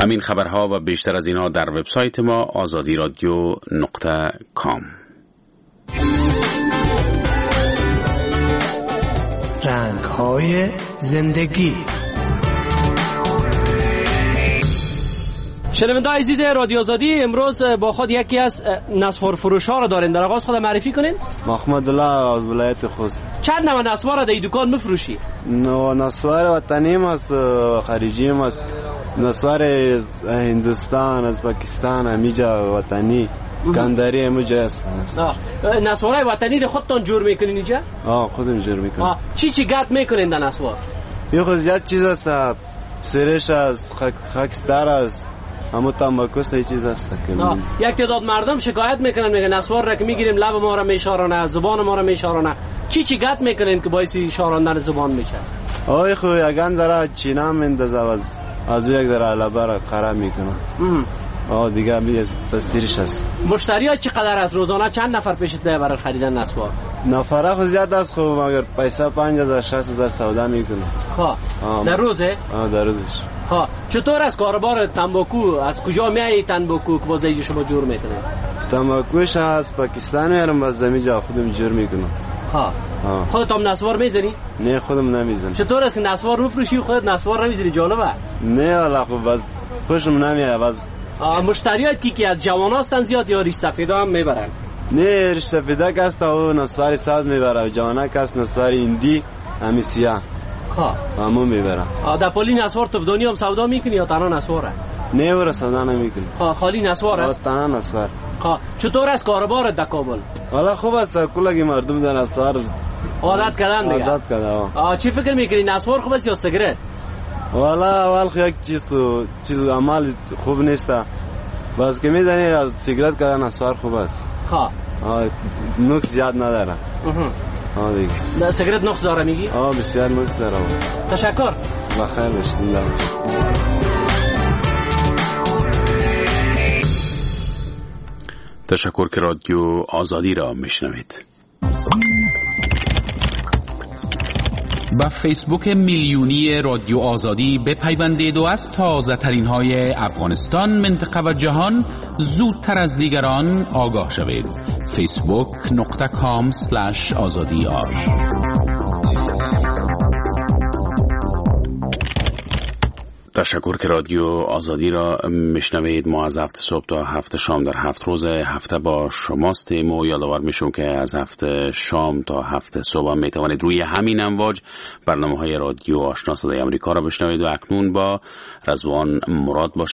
همین خبرها و بیشتر از اینها در وبسایت ما azadiradio.com. رنگ‌های زندگی. شنونده‌های عزیز رادیو آزادی، امروز با خود یکی از نسوار فروش‌ها را دارین. در آغاز خود معرفی کنین. محمد الله از ولایت خوست. چند نوع نسوار را در دکان می‌فروشی؟ نسوار وطنی است، خارجی است. نسوار از هندوستان، از پاکستان، همیجا وطنی. کندری همونجا است. نسوارای وطنی را خودتون جور میکنین اینجا؟ خودم جور میکنم. چی گرد میکنین در نسوار؟ یه خود زیاد چیز است، سرش است، خاکستر است، همون تنباکو است، چیز است. یک تعداد مردم شکایت میکنن، میگن نسوار را که میگیریم لب ما را میشارونه، زبان ما را میشارونه. چی گرد میکنین که باعث شاراندن زبان میشه؟ خود یگان داره چینا میندازه، از یک داره لبه را خراب میکنه. دیگه تاثیرش است. مشتری‌ها چقدر از روزانه چند نفر پیشت میاد برای خریدن نسوار؟ نفره خود زیاد است، خب مگر پیسه 5000 60,000 سودا میکنه. در روزه؟ در روزش. چطور است کاروبار تنباکو؟ از کجا میای تنباکو که باز اینجا شما جور میکنید؟ تنباکوش از پاکستان میارم، باز اینجا خودم جور میکنم. خودت هم نسوار میزنی؟ نه خودم نمیزنم. چطور است که نسوار میفروشی و خودت نسوار نمیزنی؟ جالبه. نه والا خب باز خوشم نمیاد. باز مشتریات کی از جوان هستن زیاد یا ریش سفیدا هم میبرن؟ نه ریش سفیدا کاست او نسواری ساز میبره، جوانا کاست نسواری هندی همی سیاه همون میبره. در پلی نسوار تو دنیا هم سودا میکنی یا تنها نسواره؟ نه ور سودا نمیکنی. خالی نسوار است؟ تنها نسوار. چطور است کاروبار در کابل؟ والا خوب است، کلگی مردم در نسوار عادت کردن دیگه. عادت کردن. چی فکر میکنی، نسوار خوب است یا سیگارت؟ والا اول یک چیز عمل خوب نیست، بس که میدونی از سیگارت کردن نسوار خوب است. نقص زیاد نداره. دیگه سیگارت نقص داره میگی؟ بسیار نقص داره. تشکر. بخیر باشید. تشکر که رادیو آزادی را میشنوید. با فیسبوک میلیونی رادیو آزادی بپیوندید و از تازه ترین های افغانستان، منطقه و جهان زودتر از دیگران آگاه شوید. facebook.com/azadi. تشکر که رادیو آزادی را میشنوید. ما از هفته صبح تا هفته شام در 7 روز هفته با شماستیم و یادآور میشم که از هفته شام تا هفته صبح میتوانید روی همین امواج برنامه های رادیو آشنا صدای آمریکا را بشنوید و اکنون با رضوان مراد با